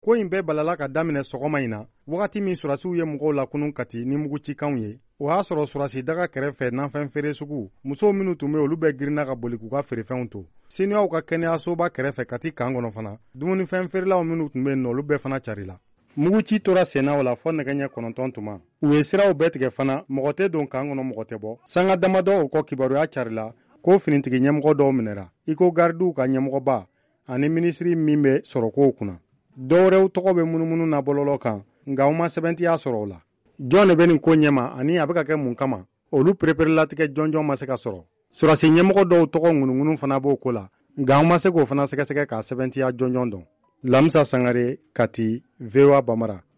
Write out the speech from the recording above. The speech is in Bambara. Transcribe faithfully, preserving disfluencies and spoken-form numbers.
ko in bɛɛ balala ka daminɛ sɔgɔma in na wagati min surasiw ye mɔgɔw la kunun kati ni mugucikanw ye. O y'a sɔrɔ surasi daga kɛrɛfɛ nanfɛn feere sugu musow minnu tun bɛ olu bɛɛ girinna ka boli k'u ka feerefɛnw to. Seniyaw ka kɛnɛyasoba kɛrɛfɛ kati kan kɔnɔ fana dumunifɛn feerelaw minnu tun bɛ yen nɔ olu bɛɛ fana carila. Muguci tora senna o la fɔ nɛgɛ ɲɛ kɔnɔntɔn tuma. U ye siraw bɛɛ tigɛ fana mɔgɔ tɛ don kan kɔnɔ mɔgɔ tɛ bɔ. Sanga damadɔ o kɔ kibaruya carila ko finitigi ɲɛmɔgɔ dɔw minɛra. Iko gardiw ka ɲɛmɔgɔba ani minisiri min bɛ sɔrɔ kow kunna. Dɔwɛrɛw tɔgɔ bɛ munumunu na bɔlɔlɔ kan nka u ma sɛbɛntiya sɔrɔ o la. Jɔn de bɛ nin ko ɲɛma ani a bɛ ka kɛ mun kama olu pereperelatigɛ jɔnjɔn ma se ka sɔrɔ. Surasi ɲɛmɔgɔ dɔw tɔgɔ ŋunuŋunu fana b'o ko la nka an ma se k'o fana sɛgɛsɛgɛ k'a sɛbɛntiya jɔnjɔn dɔn. Lamisa Sangare, Kati, V O A Bamara.